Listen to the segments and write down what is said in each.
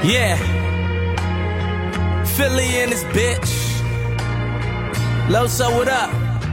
Yeah. Philly in this bitch. Loso, what up?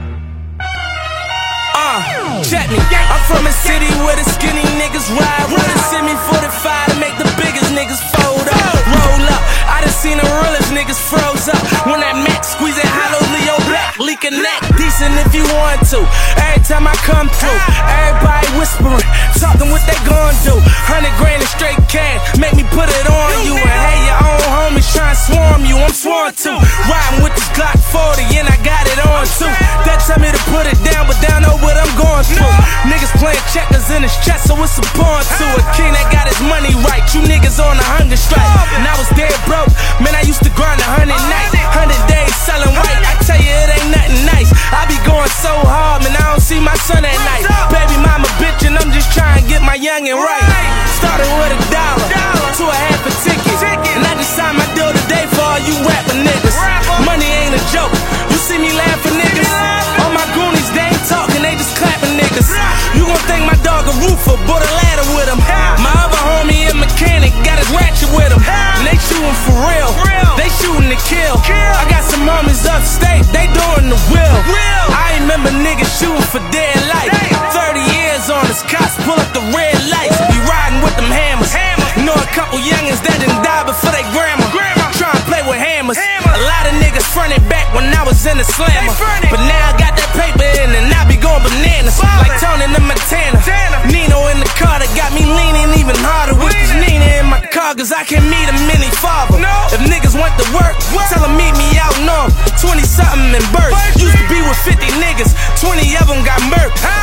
Check me. I'm from a city where the skinny niggas ride with a semi-45 to make the biggest niggas fold up. Roll up. I done seen the realest niggas froze up when that Max squeeze that hollow Leo Black leak a neck. Decent if you want to. Every time I come through, everybody whispering, talking what they gon' do. 100 grand in straight cash, make me put it on you. And hey, your own homies tryna swarm you, I'm sworn to. Riding with this Glock 40 and I got it on too. That tell me to put it down, but down know what I'm going through. Niggas playing checkers in his chest, so it's a pawn to a king that got his money right. You niggas on a hunger strike, and I was dead broke. Man, I used to grind 100 nights, 100 days selling white. I tell you, it ain't nothing nice. I be going so hard, man, I don't see my son at night. Baby mama bitch, and I'm just trying to get my youngin' right. Started with $1 to a half a ticket, and I just signed my deal today for all you rapper niggas. Money ain't a joke. You see me laughing, niggas. All my goonies, they ain't talking, they just clapping, niggas. You gon' think my dog a roofer, bought a ladder with him. My other homie, a mechanic, got his ratchet with him. And they shooting for real, they shooting to kill. I got some homies upstate, they doing the will. I remember niggas shooting for dead life. 30 years on us, cops pull up the red lights. Be riding with them hammers. Know a couple youngins that didn't die before they grandma. Trying to play with hammers. A lot of niggas fronted back when I was in the slammer. But now I got that paper in and I be going bananas. Like Tony and Montana. Nino in the car that got me leaning even harder. With this Nina in my car, cause I can meet a mini father. If niggas want to work, tell them meet me out north. 20 something in Burst. Used to be with 50 niggas, 20 of them got murked.